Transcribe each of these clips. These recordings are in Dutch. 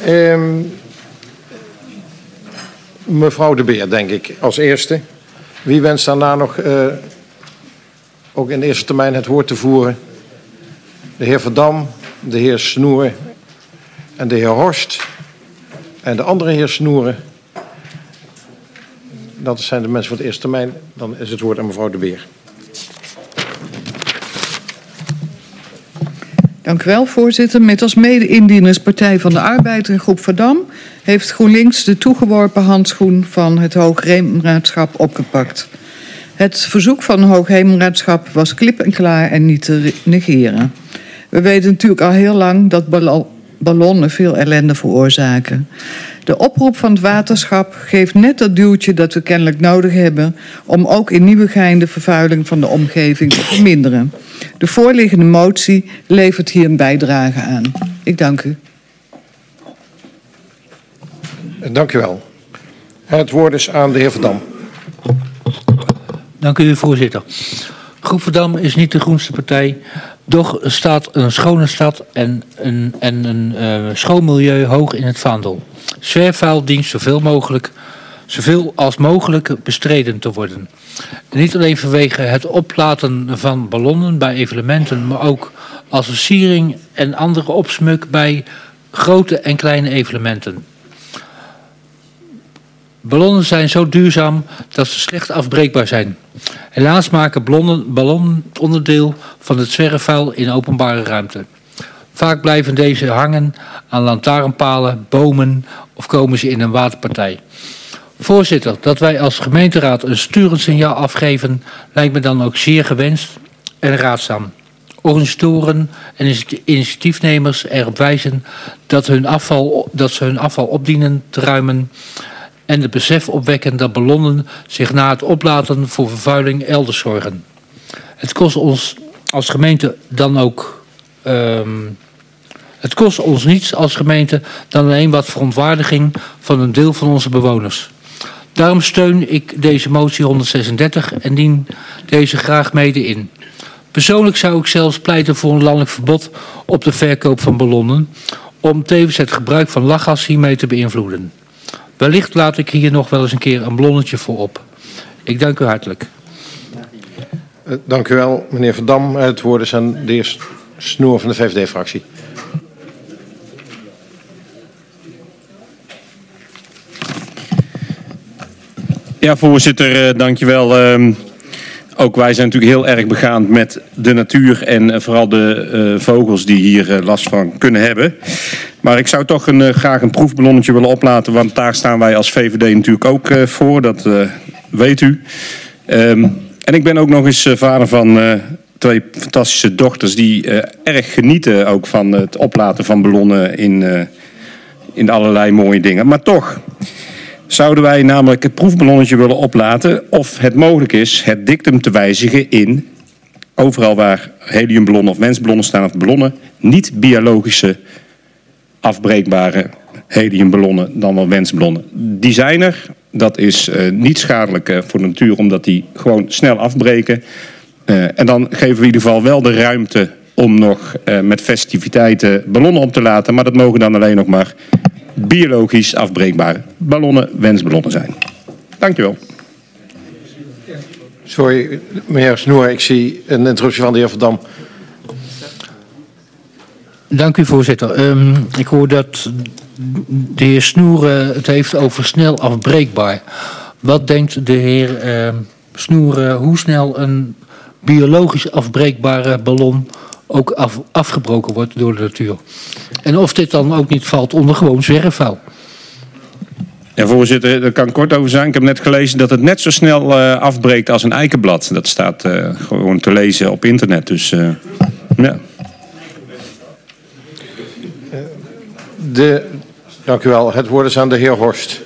Mevrouw De Beer, denk ik, als eerste. Wie wenst daarna nog ook in de eerste termijn het woord te voeren? De heer Verdam, de heer Snoer en de heer Horst. En de andere heer Snoeren. Dat zijn de mensen voor de eerste termijn. Dan is het woord aan mevrouw De Beer. Dank u wel, voorzitter. Met als mede-indieners Partij van de Arbeid en Groep Verdam heeft GroenLinks de toegeworpen handschoen van het Hoogheemraadschap opgepakt. Het verzoek van het Hoogheemraadschap was klip en klaar en niet te negeren. We weten natuurlijk al heel lang dat ballonnen veel ellende veroorzaken. De oproep van het waterschap geeft net dat duwtje dat we kennelijk nodig hebben om ook in Nieuwegein de vervuiling van de omgeving te verminderen. De voorliggende motie levert hier een bijdrage aan. Ik dank u. Dank u wel. Het woord is aan de heer Verdam. Dank u, voorzitter. Groep Verdam is niet de groenste partij, doch staat een schone stad en een schoon milieu hoog in het vaandel. Zwerfvuil dient zoveel als mogelijk bestreden te worden. En niet alleen vanwege het oplaten van ballonnen bij evenementen, maar ook als versiering en andere opsmuk bij grote en kleine evenementen. Ballonnen zijn zo duurzaam dat ze slecht afbreekbaar zijn. Helaas maken ballonnen onderdeel van het zwerfvuil in openbare ruimte. Vaak blijven deze hangen aan lantaarnpalen, bomen of komen ze in een waterpartij. Voorzitter, dat wij als gemeenteraad een sturend signaal afgeven lijkt me dan ook zeer gewenst en raadzaam. Organisatoren en initiatiefnemers erop wijzen dat ze hun afval opdienen te ruimen en het besef opwekken dat ballonnen zich na het oplaten voor vervuiling elders zorgen. Het kost ons als gemeente dan ook het kost ons niets als gemeente dan alleen wat verontwaardiging van een deel van onze bewoners. Daarom steun ik deze motie 136 en dien deze graag mede in. Persoonlijk zou ik zelfs pleiten voor een landelijk verbod op de verkoop van ballonnen, om tevens het gebruik van lachgas hiermee te beïnvloeden. Wellicht laat ik hier nog wel eens een keer een ballonnetje voor op. Ik dank u hartelijk. Dank u wel, meneer Verdam. Het woord is aan de heer Snoer van de VVD-fractie. Ja, voorzitter, dank je wel. Ook wij zijn natuurlijk heel erg begaan met de natuur en vooral de vogels die hier last van kunnen hebben. Maar ik zou toch graag een proefballonnetje willen oplaten, want daar staan wij als VVD natuurlijk ook voor, dat weet u. En ik ben ook nog eens vader van 2 fantastische dochters die erg genieten ook van het oplaten van ballonnen in allerlei mooie dingen. Maar toch zouden wij namelijk het proefballonnetje willen oplaten of het mogelijk is het dictum te wijzigen in overal waar heliumballonnen of wensballonnen staan of ballonnen, niet biologische afbreekbare heliumballonnen dan wel wensballonnen. Die zijn er. Dat is niet schadelijk voor de natuur omdat die gewoon snel afbreken. En dan geven we in ieder geval wel de ruimte om nog met festiviteiten ballonnen op te laten. Maar dat mogen dan alleen nog maar biologisch afbreekbare ballonnen, wensballonnen zijn. Dank u wel. Sorry, meneer Snoer, ik zie een interruptie van de heer Verdam. Dank u, voorzitter. Ik hoor dat de heer Snoer het heeft over snel afbreekbaar. Wat denkt de heer Snoer hoe snel een biologisch afbreekbare ballon ook afgebroken wordt door de natuur? En of dit dan ook niet valt onder gewoon zwerfvuil? Ja, voorzitter, daar kan ik kort over zijn. Ik heb net gelezen dat het net zo snel afbreekt als een eikenblad. Dat staat gewoon te lezen op internet. Dus ja. Dank u wel. Het woord is aan de heer Horst.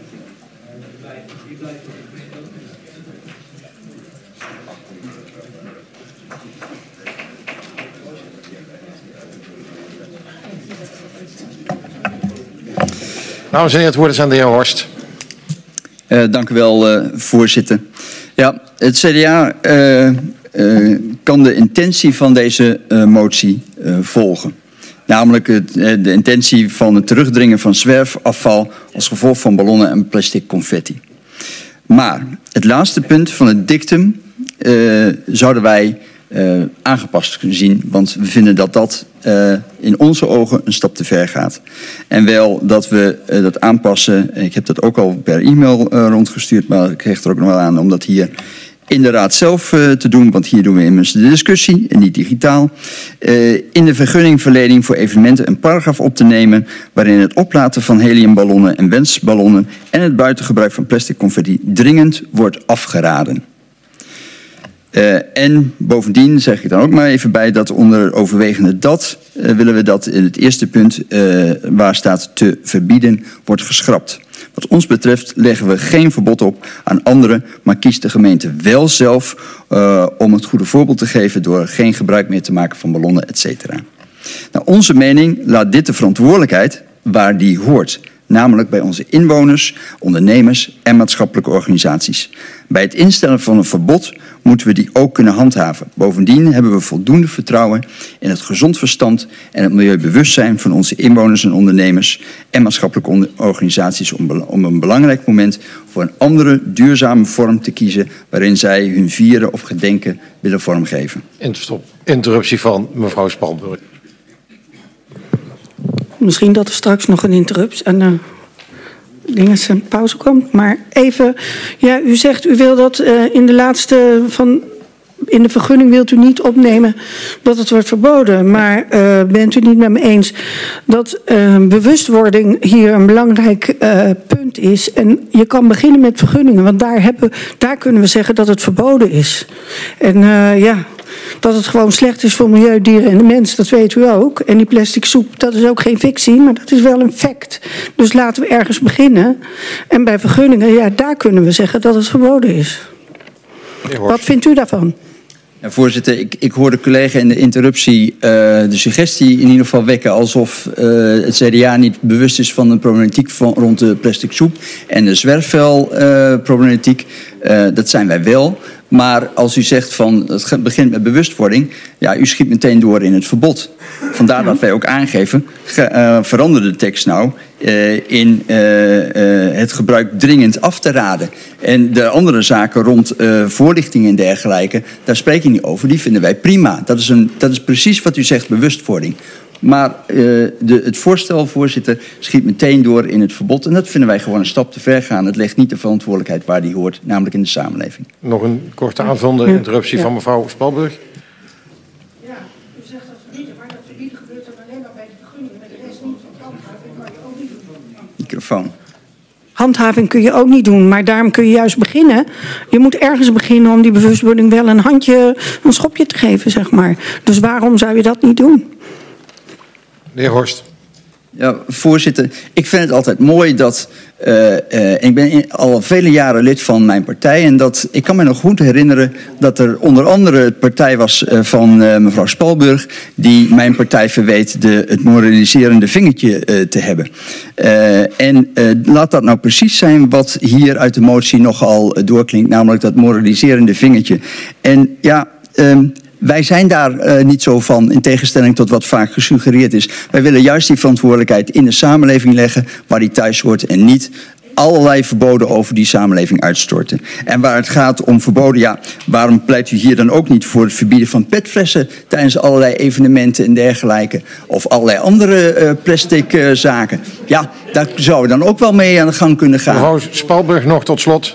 Dames en heren, het woord is aan de heer Horst. Dank u wel, voorzitter. Ja, het CDA kan de intentie van deze motie volgen. Namelijk de intentie van het terugdringen van zwerfafval als gevolg van ballonnen en plastic confetti. Maar het laatste punt van het dictum zouden wij aangepast kunnen zien. Want we vinden dat dat in onze ogen een stap te ver gaat. En wel dat we dat aanpassen. Ik heb dat ook al per e-mail rondgestuurd. Maar ik hecht er ook nog wel aan om dat hier in de raad zelf te doen. Want hier doen we immers de discussie en niet digitaal. In de vergunningverlening voor evenementen een paragraaf op te nemen waarin het oplaten van heliumballonnen en wensballonnen en het buitengebruik van plastic confetti dringend wordt afgeraden. En bovendien zeg ik dan ook maar even bij dat onder overwegende dat willen we dat in het eerste punt waar staat te verbieden wordt geschrapt. Wat ons betreft leggen we geen verbod op aan anderen, maar kiest de gemeente wel zelf om het goede voorbeeld te geven door geen gebruik meer te maken van ballonnen, etc. Nou, onze mening laat dit de verantwoordelijkheid waar die hoort. Namelijk bij onze inwoners, ondernemers en maatschappelijke organisaties. Bij het instellen van een verbod moeten we die ook kunnen handhaven. Bovendien hebben we voldoende vertrouwen in het gezond verstand en het milieubewustzijn van onze inwoners en ondernemers en maatschappelijke organisaties om een belangrijk moment voor een andere duurzame vorm te kiezen waarin zij hun vieren of gedenken willen vormgeven. Interruptie van mevrouw Spalburg. Misschien dat er straks nog een interrupt en een pauze komt. Maar even, ja, u zegt u wil dat in de laatste in de vergunning wilt u niet opnemen dat het wordt verboden. Maar bent u niet met me eens dat bewustwording hier een belangrijk punt is. En je kan beginnen met vergunningen, want daar kunnen we zeggen dat het verboden is. En dat het gewoon slecht is voor milieu, dieren en de mens, dat weet u ook. En die plastic soep, dat is ook geen fictie, maar dat is wel een fact. Dus laten we ergens beginnen. En bij vergunningen, ja, daar kunnen we zeggen dat het verboden is. Wat vindt u daarvan? Ja, voorzitter, ik hoor de collega in de interruptie de suggestie in ieder geval wekken alsof het CDA niet bewust is van de problematiek rond de plastic soep en de zwerfvuilproblematiek. Dat zijn wij wel. Maar als u zegt van het begint met bewustwording, ja, u schiet meteen door in het verbod. Vandaar dat wij ook aangeven, verander de tekst nou in het gebruik dringend af te raden. En de andere zaken rond voorlichting en dergelijke, daar spreek ik niet over, die vinden wij prima. Dat is precies wat u zegt, bewustwording. Maar het voorstel, voorzitter, schiet meteen door in het verbod. En dat vinden wij gewoon een stap te ver gaan. Het legt niet de verantwoordelijkheid waar die hoort, namelijk in de samenleving. Nog een korte aanvullende interruptie van mevrouw Spalburg. Ja, u zegt dat verbieden, maar dat verbieden gebeurt dan alleen maar bij de vergunningen. Met de rest niet, want handhaving kan je ook niet doen. Microfoon. Handhaving kun je ook niet doen, maar daarom kun je juist beginnen. Je moet ergens beginnen om die bewustwording wel een schopje te geven, zeg maar. Dus waarom zou je dat niet doen? De heer Horst. Ja, voorzitter, ik vind het altijd mooi dat ik ben al vele jaren lid van mijn partij en ik kan me nog goed herinneren dat er onder andere het partij was van mevrouw Spalburg die mijn partij verweet het moraliserende vingertje te hebben. En laat dat nou precies zijn wat hier uit de motie nogal doorklinkt, namelijk dat moraliserende vingertje. En ja, wij zijn daar niet zo van, in tegenstelling tot wat vaak gesuggereerd is. Wij willen juist die verantwoordelijkheid in de samenleving leggen waar die thuis hoort en niet allerlei verboden over die samenleving uitstorten. En waar het gaat om verboden, ja, waarom pleit u hier dan ook niet voor het verbieden van petflessen tijdens allerlei evenementen en dergelijke? Of allerlei andere plastic zaken? Ja, daar zouden we dan ook wel mee aan de gang kunnen gaan. Mevrouw Spalburg nog tot slot.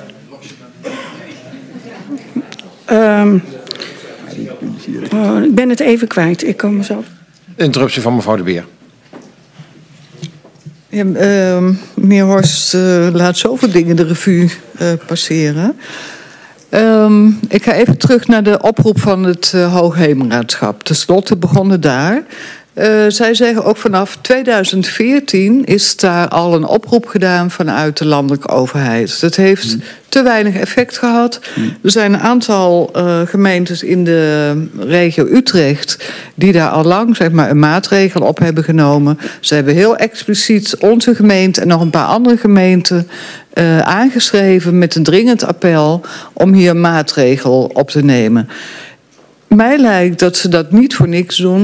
Ik ben het even kwijt. Ik kan mezelf. Interruptie van mevrouw De Beer. Ja, meneer Horst laat zoveel dingen de revue passeren. Ik ga even terug naar de oproep van het Hoogheemraadschap. Ten slotte begonnen daar. Zij zeggen ook vanaf 2014 is daar al een oproep gedaan vanuit de landelijke overheid. Dat heeft te weinig effect gehad. Er zijn een aantal gemeentes in de regio Utrecht die daar al lang zeg maar, een maatregel op hebben genomen. Ze hebben heel expliciet onze gemeente en nog een paar andere gemeenten aangeschreven met een dringend appel om hier een maatregel op te nemen. Mij lijkt dat ze dat niet voor niks doen,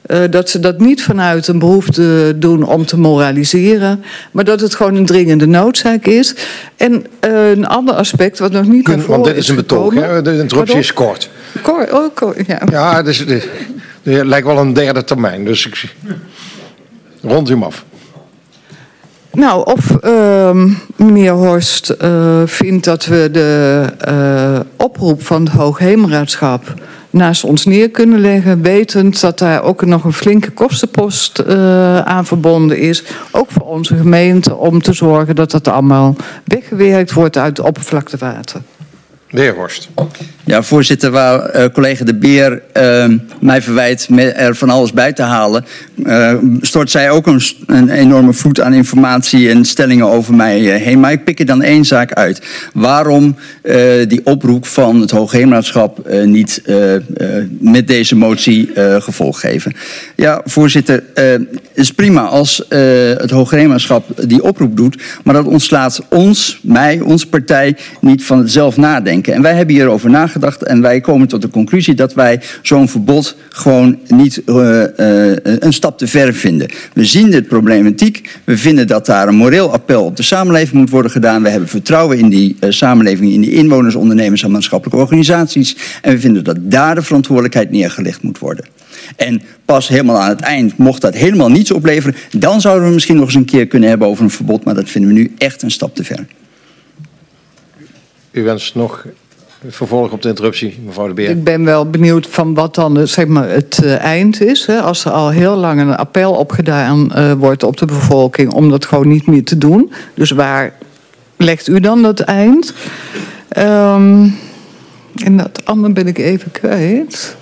Dat ze dat niet vanuit een behoefte doen om te moraliseren, maar dat het gewoon een dringende noodzaak is. En een ander aspect wat nog niet naar voren Want dit is een betoog, hè? De interruptie is kort. Kort, ja. Ja, dus, het lijkt wel een derde termijn, dus rond u hem af. Nou, of meneer Horst vindt dat we de oproep van het Hoogheemraadschap naast ons neer kunnen leggen, wetend dat daar ook nog een flinke kostenpost aan verbonden is. Ook voor onze gemeente, om te zorgen dat dat allemaal weggewerkt wordt uit het oppervlaktewater. De heer Horst. Ja, voorzitter, waar collega De Beer mij verwijt er van alles bij te halen, stort zij ook een enorme vloed aan informatie en stellingen over mij heen. Maar ik pik er dan één zaak uit. Waarom die oproep van het Hoogheemraadschap niet met deze motie gevolg geven? Ja, voorzitter, het is prima als het Hoogheemraadschap die oproep doet, maar dat ontslaat onze partij, niet van het zelf nadenken. En wij hebben hierover nagedacht en wij komen tot de conclusie dat wij zo'n verbod gewoon niet een stap te ver vinden. We zien de problematiek, we vinden dat daar een moreel appel op de samenleving moet worden gedaan. We hebben vertrouwen in die samenleving, in die inwoners, ondernemers en maatschappelijke organisaties. En we vinden dat daar de verantwoordelijkheid neergelegd moet worden. En pas helemaal aan het eind, mocht dat helemaal niets opleveren, dan zouden we misschien nog eens een keer kunnen hebben over een verbod, maar dat vinden we nu echt een stap te ver. U wenst nog vervolg op de interruptie, mevrouw De Beer. Ik ben wel benieuwd van wat dan zeg maar, het eind is. Hè? Als er al heel lang een appel opgedaan wordt op de bevolking om dat gewoon niet meer te doen. Dus waar legt u dan dat eind? En dat andere ben ik even kwijt.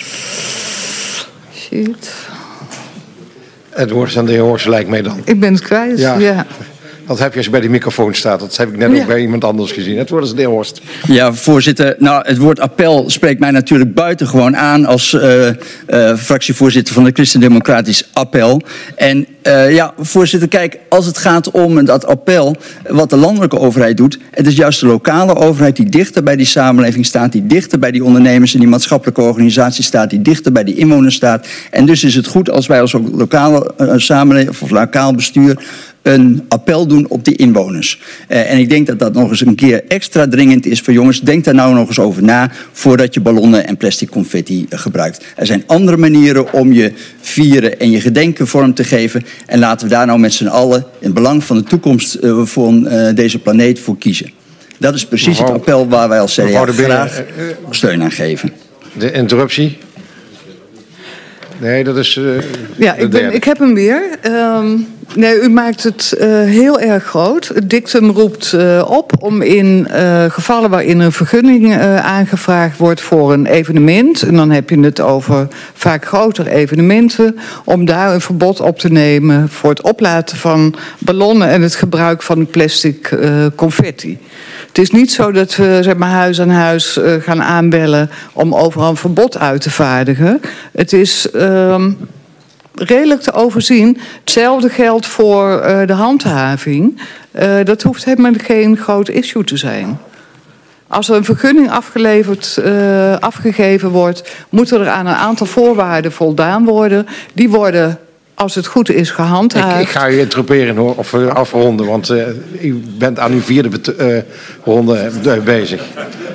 Shit. Het woord aan de heer Horst lijkt mij dan. Ik ben het kwijt, ja. Dat heb je als je bij die microfoon staat. Dat heb ik net ook bij iemand anders gezien. Het woord is de heer Horst. Ja, voorzitter. Nou, het woord appel spreekt mij natuurlijk buitengewoon aan als fractievoorzitter van de Christendemocratisch Appel. En ja, voorzitter, kijk, als het gaat om dat appel, wat de landelijke overheid doet, het is juist de lokale overheid die dichter bij die samenleving staat, die dichter bij die ondernemers en die maatschappelijke organisatie staat, die dichter bij die inwoners staat. En dus is het goed als wij als lokale samenleving of lokaal bestuur een appel doen op die inwoners. En ik denk dat dat nog eens een keer extra dringend is voor jongens. Denk daar nou nog eens over na voordat je ballonnen en plastic confetti gebruikt. Er zijn andere manieren om je vieren en je gedenken vorm te geven. En laten we daar nou met z'n allen in het belang van de toekomst van deze planeet voor kiezen. Dat is precies het appel waar wij als CDA graag steun aan geven. De interruptie. Nee, dat is ja, ik heb hem weer. Nee, u maakt het heel erg groot. Het dictum roept op om in gevallen waarin een vergunning aangevraagd wordt voor een evenement, en dan heb je het over vaak grotere evenementen, om daar een verbod op te nemen voor het oplaten van ballonnen en het gebruik van plastic confetti. Het is niet zo dat we zeg maar, huis aan huis gaan aanbellen om overal een verbod uit te vaardigen. Het is redelijk te overzien. Hetzelfde geldt voor de handhaving. Dat hoeft helemaal geen groot issue te zijn. Als er een vergunning afgegeven wordt, moeten er aan een aantal voorwaarden voldaan worden. Die worden, als het goed is, gehandhaafd. Ik ga u interrumperen hoor, of afronden, want u bent aan uw vierde ronde bezig.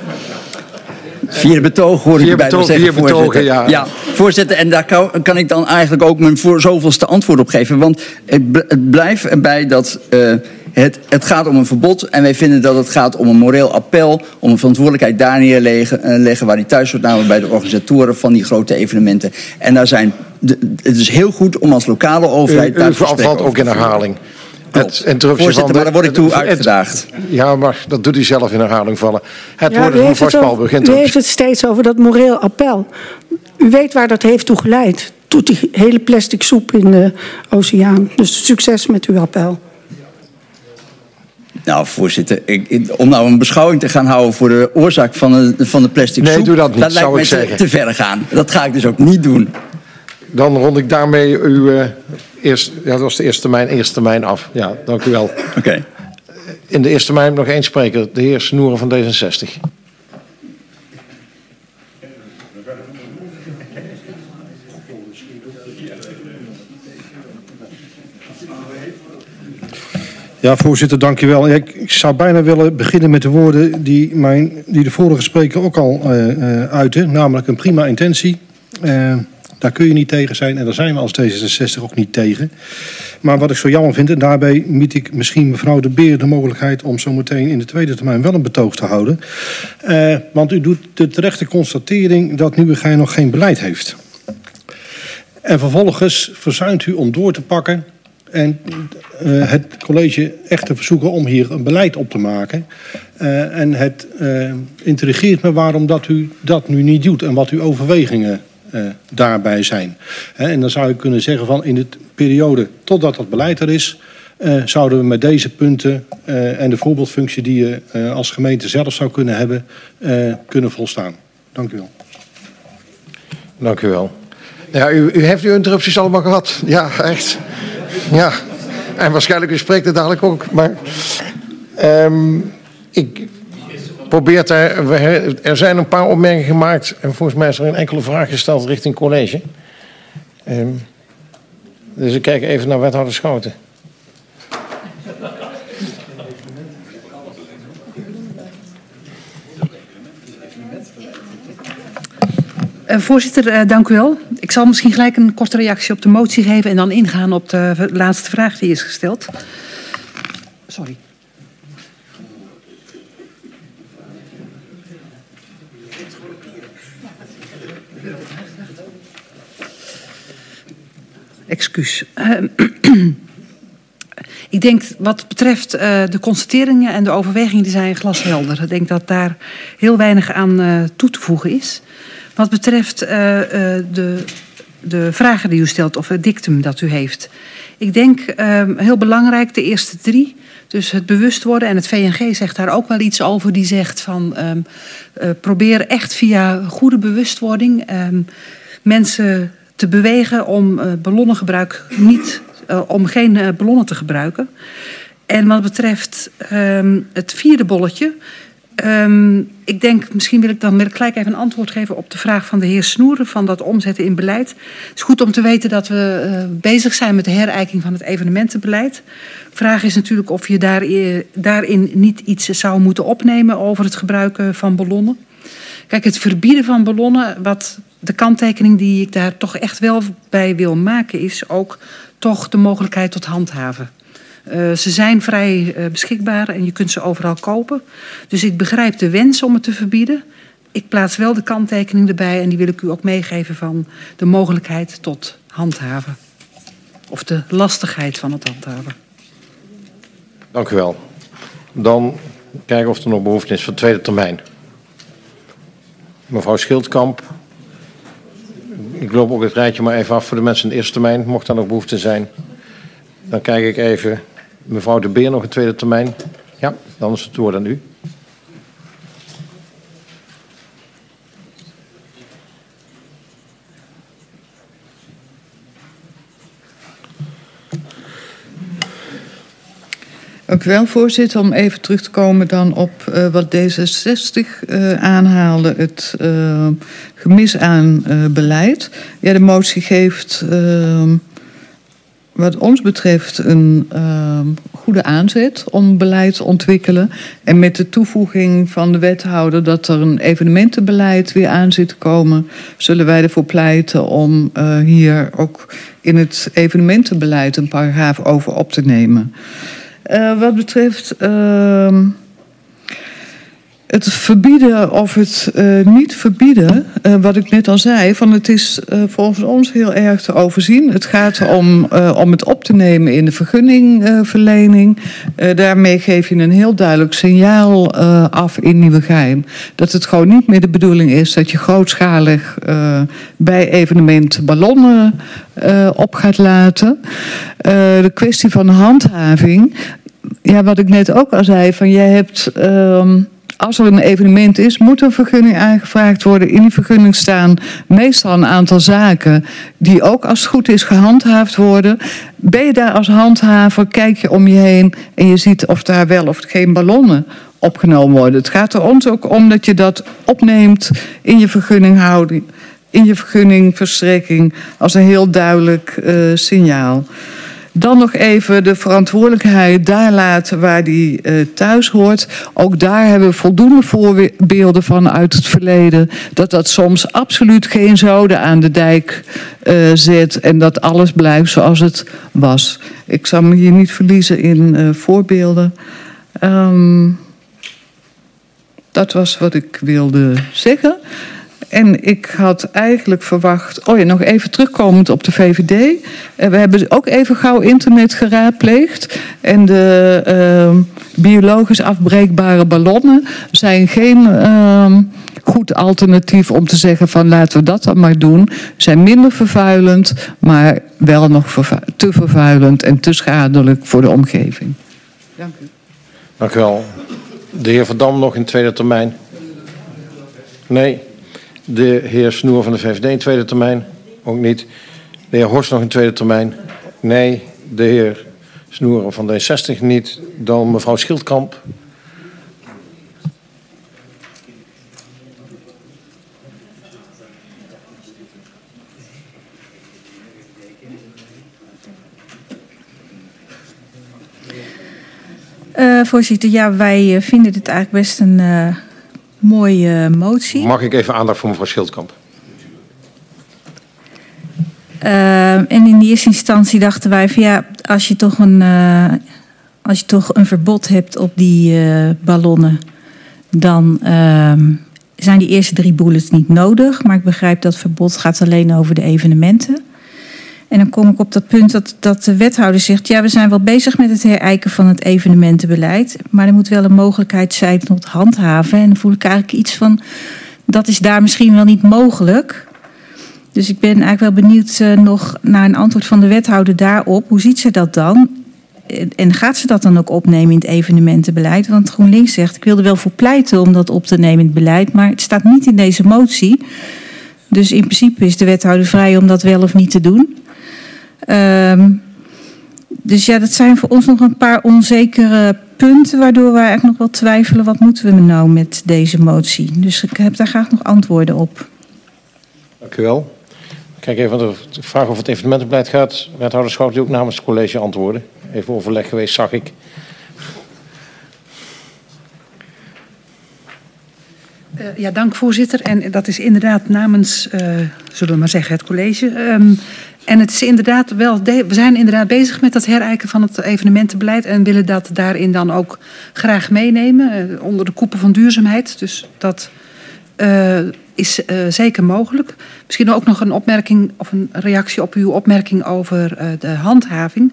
Vier betoog hoor ik bij zeggen, vier betogen, ja. Ja, voorzitter, en daar kan ik dan eigenlijk ook mijn zoveelste antwoord op geven. Want het blijft erbij dat het gaat om een verbod. En wij vinden dat het gaat om een moreel appel, om een verantwoordelijkheid daar neerleggen waar die thuis hoort, namelijk bij de organisatoren van die grote evenementen. En daar zijn, het is heel goed om als lokale overheid daar te spreken. U valt ook in herhaling. Voorzitter, maar daar word ik toe uitgedaagd. Ja, maar dat doet u zelf in herhaling vallen. Het woord is mevrouw Spalburg. U heeft het steeds over dat moreel appel. U weet waar dat heeft toe geleid. Tot die hele plastic soep in de oceaan. Dus succes met uw appel. Nou, voorzitter, om nou een beschouwing te gaan houden voor de oorzaak van de plastic soep, doe dat niet, dat lijkt me te ver gaan. Dat ga ik dus ook niet doen. Dan rond ik daarmee uw dat was de eerste termijn af. Ja, dank u wel. Okay. In de eerste termijn nog één spreker, de heer Snoeren van D66. Ja, voorzitter, dank u wel. Ik zou bijna willen beginnen met de woorden die de vorige spreker ook al uitte. Namelijk een prima intentie. Daar kun je niet tegen zijn en daar zijn we als D66 ook niet tegen. Maar wat ik zo jammer vind, en daarbij bied ik misschien mevrouw De Beer de mogelijkheid om zo meteen in de tweede termijn wel een betoog te houden. Want u doet de terechte constatering dat Nieuwegein nog geen beleid heeft. En vervolgens verzuimt u om door te pakken en het college echt te verzoeken om hier een beleid op te maken. En het intrigeert me waarom dat u dat nu niet doet en wat uw overwegingen daarbij zijn. En dan zou ik kunnen zeggen van in de periode totdat dat beleid er is, zouden we met deze punten en de voorbeeldfunctie die je als gemeente zelf zou kunnen hebben, kunnen volstaan. Dank u wel. Dank u wel. Ja, u heeft uw interrupties allemaal gehad. Ja, echt. Ja. En waarschijnlijk u spreekt het dadelijk ook. Maar ik probeer er zijn een paar opmerkingen gemaakt. En volgens mij is er een enkele vraag gesteld richting college. Dus ik kijk even naar wethouder Schouten. Voorzitter, dank u wel. Ik zal misschien gelijk een korte reactie op de motie geven en dan ingaan op de laatste vraag die is gesteld. Sorry. Excuus. Ik denk wat betreft de constateringen en de overwegingen die zijn glashelder. Ik denk dat daar heel weinig aan toe te voegen is. Wat betreft de vragen die u stelt of het dictum dat u heeft. Ik denk heel belangrijk de eerste 3. Dus het bewust worden en het VNG zegt daar ook wel iets over. Die zegt van probeer echt via goede bewustwording mensen te bewegen om ballonnengebruik niet, om geen ballonnen te gebruiken. En wat betreft het 4e bolletje. Ik denk, misschien wil ik dan gelijk even een antwoord geven op de vraag van de heer Snoeren van dat omzetten in beleid. Het is goed om te weten dat we bezig zijn met de herijking van het evenementenbeleid. De vraag is natuurlijk of je daarin niet iets zou moeten opnemen over het gebruiken van ballonnen. Kijk, het verbieden van ballonnen, wat de kanttekening die ik daar toch echt wel bij wil maken, is ook toch de mogelijkheid tot handhaven. Ze zijn vrij beschikbaar en je kunt ze overal kopen. Dus ik begrijp de wens om het te verbieden. Ik plaats wel de kanttekening erbij en die wil ik u ook meegeven van de mogelijkheid tot handhaven. Of de lastigheid van het handhaven. Dank u wel. Dan kijken of er nog behoefte is voor de tweede termijn. Mevrouw Schildkamp. Ik loop ook het rijtje maar even af voor de mensen in de eerste termijn. Mocht daar nog behoefte zijn. Dan kijk ik even. Mevrouw De Beer nog een tweede termijn. Ja, dan is het woord aan u. Dank u wel, voorzitter. Om even terug te komen dan op wat D66 aanhaalde. Het gemis aan beleid. Ja, de motie geeft wat ons betreft een goede aanzet om beleid te ontwikkelen. En met de toevoeging van de wethouder dat er een evenementenbeleid weer aan zit te komen, zullen wij ervoor pleiten om hier ook in het evenementenbeleid een paragraaf over op te nemen. Wat betreft het verbieden of het niet verbieden, wat ik net al zei, van het is volgens ons heel erg te overzien. Het gaat om het op te nemen in de vergunningverlening. Daarmee geef je een heel duidelijk signaal af in Nieuwegein. Dat het gewoon niet meer de bedoeling is dat je grootschalig bij evenementen ballonnen op gaat laten. De kwestie van handhaving. Ja, wat ik net ook al zei, van jij hebt als er een evenement is, moet een vergunning aangevraagd worden. In die vergunning staan meestal een aantal zaken die ook als het goed is gehandhaafd worden. Ben je daar als handhaver, kijk je om je heen en je ziet of daar wel of geen ballonnen opgenomen worden. Het gaat er ons ook om dat je dat opneemt in je vergunninghouding, in je vergunningverstrekking als een heel duidelijk signaal. Dan nog even de verantwoordelijkheid daar laten waar die thuis hoort. Ook daar hebben we voldoende voorbeelden van uit het verleden. Dat soms absoluut geen zoden aan de dijk zet. En dat alles blijft zoals het was. Ik zal me hier niet verliezen in voorbeelden. Dat was wat ik wilde zeggen. En ik had eigenlijk verwacht... nog even terugkomend op de VVD. We hebben ook even gauw internet geraadpleegd. En de biologisch afbreekbare ballonnen zijn geen goed alternatief om te zeggen van laten we dat dan maar doen. Zijn minder vervuilend, maar wel nog te vervuilend en te schadelijk voor de omgeving. Dank u. Dank u wel. De heer Van Dam nog in tweede termijn. Nee. De heer Snoer van de VVD in tweede termijn. Ook niet. De heer Horst nog in tweede termijn. Nee. De heer Snoer van D60 niet. Dan mevrouw Schildkamp. Voorzitter, ja, wij vinden dit eigenlijk best een mooie motie. Mag ik even aandacht voor mevrouw Schildkamp? En in de eerste instantie dachten wij van ja, als je toch een verbod hebt op die ballonnen, dan zijn die eerste 3 bullets niet nodig. Maar ik begrijp dat verbod gaat alleen over de evenementen. En dan kom ik op dat punt dat de wethouder zegt, ja, we zijn wel bezig met het herijken van het evenementenbeleid, maar er moet wel een mogelijkheid zijn tot handhaven. En dan voel ik eigenlijk iets van, dat is daar misschien wel niet mogelijk. Dus ik ben eigenlijk wel benieuwd nog naar een antwoord van de wethouder daarop. Hoe ziet ze dat dan? En gaat ze dat dan ook opnemen in het evenementenbeleid? Want GroenLinks zegt, ik wil er wel voor pleiten om dat op te nemen in het beleid, maar het staat niet in deze motie. Dus in principe is de wethouder vrij om dat wel of niet te doen. Dus ja, dat zijn voor ons nog een paar onzekere punten, waardoor wij eigenlijk nog wel twijfelen, wat moeten we nou met deze motie? Dus ik heb daar graag nog antwoorden op. Dank u wel. Kijk even de vraag over het evenementenbeleid gaat. Wethouder Schout die ook namens het college antwoorden. Even overleg geweest, zag ik. Ja, dank voorzitter. En dat is inderdaad namens, zullen we maar zeggen, het college. En het is inderdaad wel, we zijn inderdaad bezig met dat herijken van het evenementenbeleid en willen dat daarin dan ook graag meenemen onder de koepel van duurzaamheid. Dus dat is zeker mogelijk. Misschien ook nog een opmerking of een reactie op uw opmerking over de handhaving.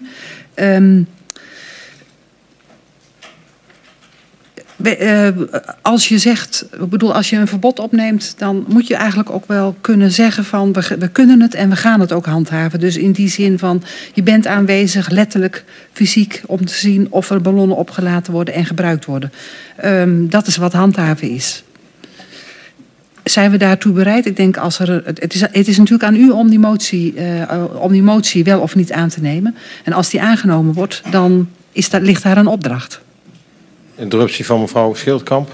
Als je zegt, ik bedoel, als je een verbod opneemt, dan moet je eigenlijk ook wel kunnen zeggen van we kunnen het en we gaan het ook handhaven. Dus in die zin van je bent aanwezig, letterlijk, fysiek, om te zien of er ballonnen opgelaten worden en gebruikt worden. Dat is wat handhaven is. Zijn we daartoe bereid? Ik denk als het is natuurlijk aan u om die motie wel of niet aan te nemen. En als die aangenomen wordt, dan ligt daar een opdracht. Interruptie van mevrouw Schildkamp.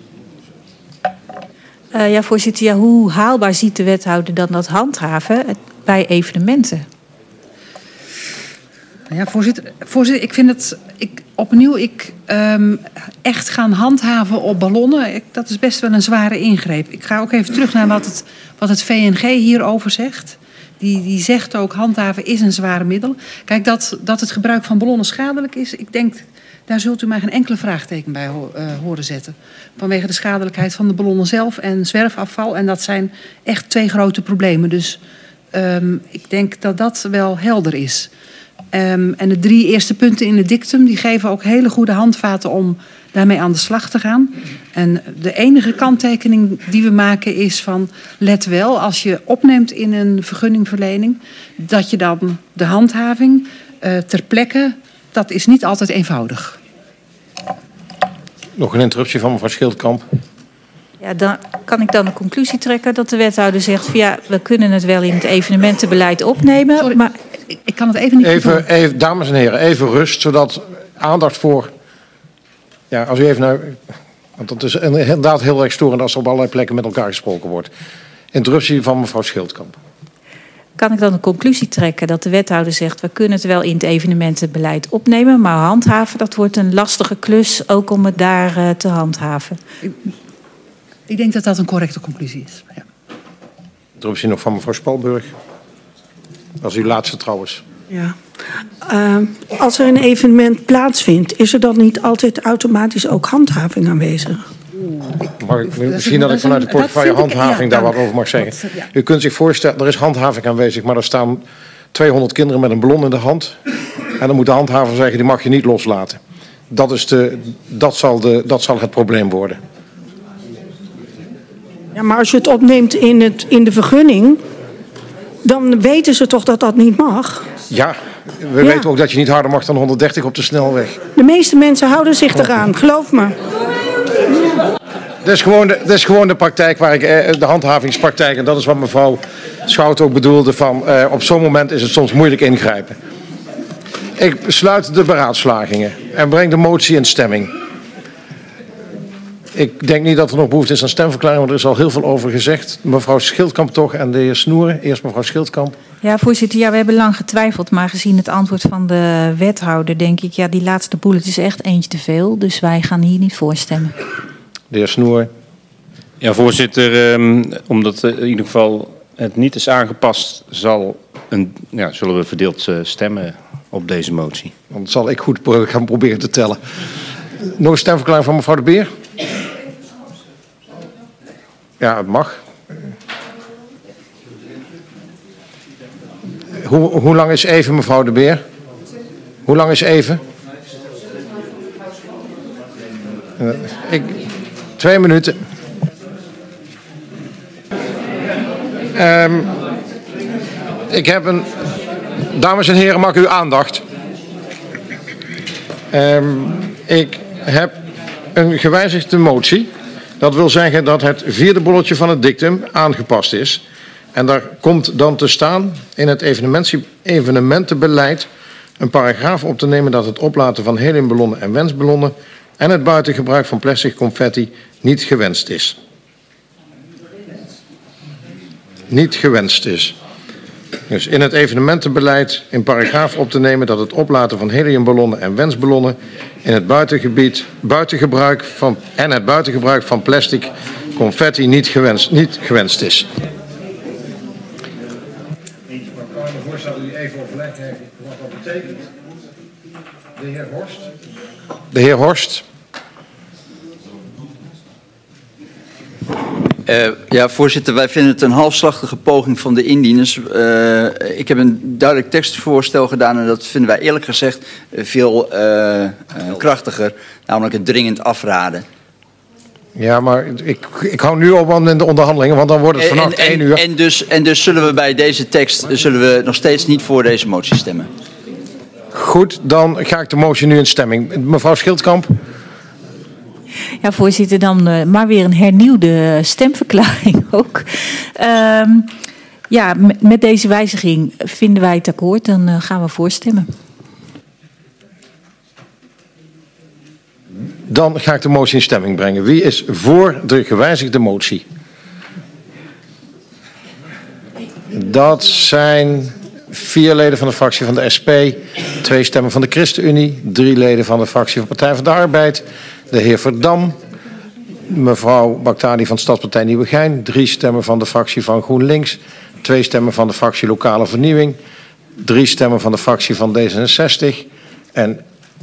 Ja, voorzitter, ja, hoe haalbaar ziet de wethouder dan dat handhaven bij evenementen? Ja, voorzitter, ik vind het opnieuw echt gaan handhaven op ballonnen, dat is best wel een zware ingreep. Ik ga ook even terug naar wat het VNG hierover zegt. Die zegt ook handhaven is een zwaar middel. Kijk, dat het gebruik van ballonnen schadelijk is, ik denk, daar zult u mij geen enkele vraagteken bij horen zetten. Vanwege de schadelijkheid van de ballonnen zelf en zwerfafval. En dat zijn echt 2 grote problemen. Dus ik denk dat dat wel helder is. En de 3 eerste punten in het dictum, die geven ook hele goede handvaten om daarmee aan de slag te gaan. En de enige kanttekening die we maken is van, let wel, als je opneemt in een vergunningverlening, dat je dan de handhaving ter plekke, dat is niet altijd eenvoudig. Nog een interruptie van mevrouw Schildkamp. Ja, dan kan ik dan een conclusie trekken dat de wethouder zegt van ja, we kunnen het wel in het evenementenbeleid opnemen. Sorry, maar ik kan het even niet even, dames en heren, even rust, zodat aandacht voor... Ja, als u even naar... Want het is inderdaad heel erg storend als er op allerlei plekken met elkaar gesproken wordt. Interruptie van mevrouw Schildkamp. kan ik dan de conclusie trekken dat de wethouder zegt, we kunnen het wel in het evenementenbeleid opnemen, maar handhaven, dat wordt een lastige klus, ook om het daar te handhaven. Ik denk dat dat een correcte conclusie is. Ja. Er is nog van mevrouw Spalburg. Dat is uw laatste trouwens. Ja. Als er een evenement plaatsvindt, is er dan niet altijd automatisch ook handhaving aanwezig? Mag ik, misschien dat ik vanuit de portefeuille handhaving daar wat over mag zeggen. U kunt zich voorstellen, er is handhaving aanwezig, maar er staan 200 kinderen met een ballon in de hand. En dan moet de handhaver zeggen, die mag je niet loslaten. Dat zal het probleem worden. Ja, maar als je het opneemt in de vergunning, dan weten ze toch dat dat niet mag? Ja, we weten ook dat je niet harder mag dan 130 op de snelweg. De meeste mensen houden zich eraan, geloof me. Dat is gewoon de praktijk, de handhavingspraktijk. En dat is wat mevrouw Schout ook bedoelde van op zo'n moment is het soms moeilijk ingrijpen. Ik sluit de beraadslagingen en breng de motie in stemming. Ik denk niet dat er nog behoefte is aan stemverklaring, want er is al heel veel over gezegd. Mevrouw Schildkamp toch en de heer Snoeren. Eerst mevrouw Schildkamp. Ja, voorzitter, we hebben lang getwijfeld, maar gezien het antwoord van de wethouder denk ik, die laatste bullet is echt eentje te veel. Dus wij gaan hier niet voor stemmen. De heer Snoeren. Ja, voorzitter, omdat in ieder geval het niet is aangepast, zullen we verdeeld stemmen op deze motie. Dan zal ik goed gaan proberen te tellen. Nog een stemverklaring van mevrouw De Beer? Ja, het mag. Hoe lang is even, mevrouw De Beer? Hoe lang is even? 2 minuten. Ik heb een... Dames en heren, mag uw aandacht? Ik heb een gewijzigde motie. Dat wil zeggen dat het 4e bolletje van het dictum aangepast is. En daar komt dan te staan in het evenementenbeleid een paragraaf op te nemen dat het oplaten van heliumballonnen en wensballonnen en het buitengebruik van plastic confetti niet gewenst is. Niet gewenst is. Dus in het evenementenbeleid een paragraaf op te nemen dat het oplaten van heliumballonnen en wensballonnen in het buitengebruik van plastic confetti niet gewenst is. Ik kan me voorstellen dat u even overlegd heeft wat dat betekent. De heer Horst. De heer Horst. Ja, voorzitter, wij vinden het een halfslachtige poging van de indieners. Ik heb een duidelijk tekstvoorstel gedaan en dat vinden wij eerlijk gezegd veel krachtiger. Namelijk het dringend afraden. Ja, maar ik hou nu op aan de onderhandelingen, want dan wordt het vannacht 1 uur. En dus zullen we bij deze tekst nog steeds niet voor deze motie stemmen. Goed, dan ga ik de motie nu in stemming. Mevrouw Schildkamp. Ja, voorzitter, dan maar weer een hernieuwde stemverklaring ook. Met deze wijziging vinden wij het akkoord, dan gaan we voorstemmen. Dan ga ik de motie in stemming brengen. Wie is voor de gewijzigde motie? Dat zijn 4 leden van de fractie van de SP, 2 stemmen van de ChristenUnie, 3 leden van de fractie van Partij van de Arbeid, de heer Verdam, mevrouw Baghdadi van Stadspartij Nieuwegein, 3 stemmen van de fractie van GroenLinks, 2 stemmen van de fractie Lokale Vernieuwing, 3 stemmen van de fractie van D66 en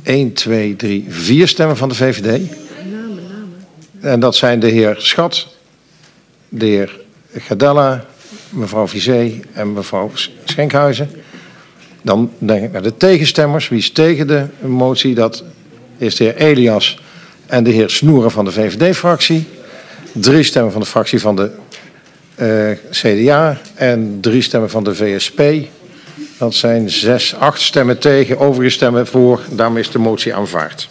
4 stemmen van de VVD. En dat zijn de heer Schat, de heer Gadella, mevrouw Vizé en mevrouw Schenkhuizen. Dan denk ik naar de tegenstemmers. Wie is tegen de motie? Dat is de heer Elias en de heer Snoeren van de VVD-fractie. 3 stemmen van de fractie van de CDA en 3 stemmen van de VSP. Dat zijn 8 stemmen tegen, overige stemmen voor. Daarmee is de motie aanvaard.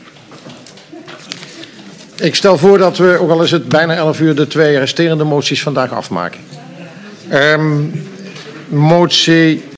Ik stel voor dat we, ook al is het bijna 11 uur, de 2 resterende moties vandaag afmaken. Motie